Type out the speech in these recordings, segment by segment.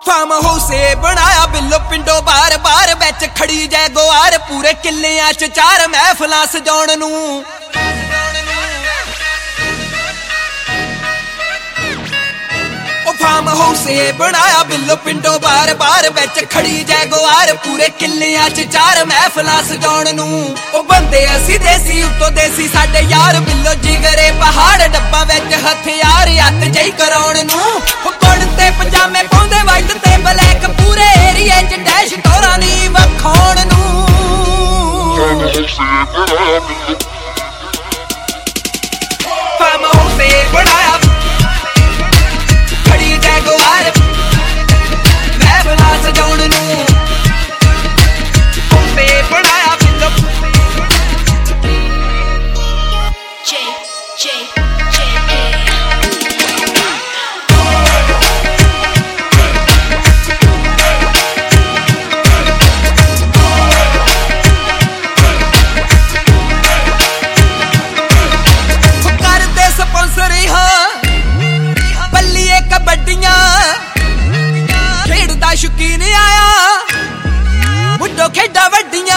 farm हाउसे बनाया बिल्लो पिंडो बार बार बिच खड़ी जै गुआर पूरे किल्लियां च 4 महफिलां सजाउण नूं फार्म हाउसे बनाया बिल्लो पिंडो बार बार बिच खड़ी जै गुआर पूरे किल्लियां च 4 महफिलां सजाउण नूं ओ बंदे असी देसी उत्तों देसी साडे यार बिल्लो जिगरे पहाड़ डब्बा विच हथियार हत्थ जई कराउण नूं कुड़ते पजामे पाउंदे वाइट ते ब्लैक पूरे एरिया च डैश टोरां दी वखाउण नूं फार्म हाउसे बनाया शौकीन आया मुड्डो खेडा वड्डियां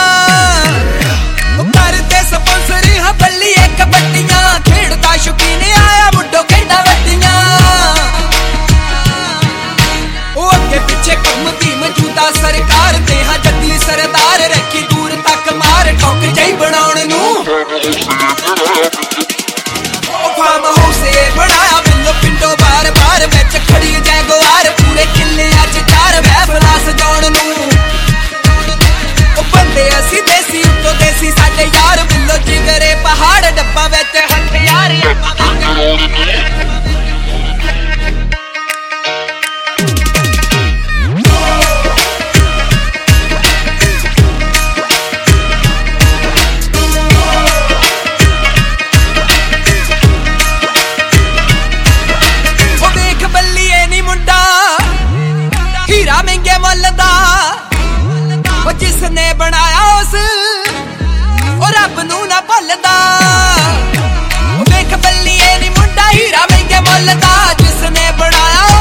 करते स्पॉन्सरी हाँ बल्ली एक कबड्डियां खेडदा शौकीन आया मुड्डो खेडा वड्डियां ओ अगे पिछे घूमदी मौजूदा सरकार ते हाँ जद्दी सरदार रखी दूर तक मार ठोक जई बनाउण नूं फार्म हाउसे बनाया बिल्लो पिंडो बार बार विच खड़ी जै गुआर पूरे किल्लियां च 4 महफिलां सजाउण नूं ओ बंदे असी देसी उत्तों देसी साडे यार बिल्लो जिगरे पहाड़ डब्बा विच हथियार हीरा महंगे मुल दा जिसने बनाया उस रब नूं ना भुलदा वेख बल्लिए नी मुंडा हीरा महंगे मुल दा जिसने बनाया